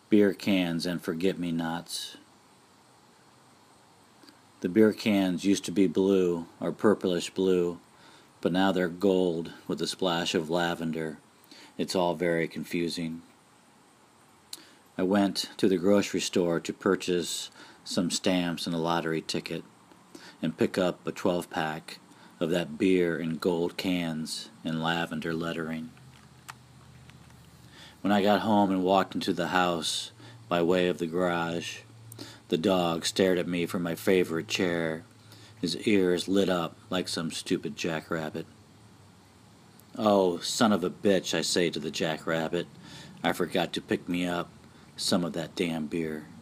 Beer cans and forget-me-nots. The beer cans used to be blue or purplish blue, but now they're gold with a splash of lavender. It's all very confusing. I went to the grocery store to purchase some stamps and a lottery ticket and pick up a 12-pack of that beer in gold cans and lavender lettering. When I got home and walked into the house by way of the garage, the dog stared at me from my favorite chair, his ears lit up like some stupid jackrabbit. "Oh, son of a bitch," I say to the jackrabbit, "I forgot to pick me up some of that damn beer."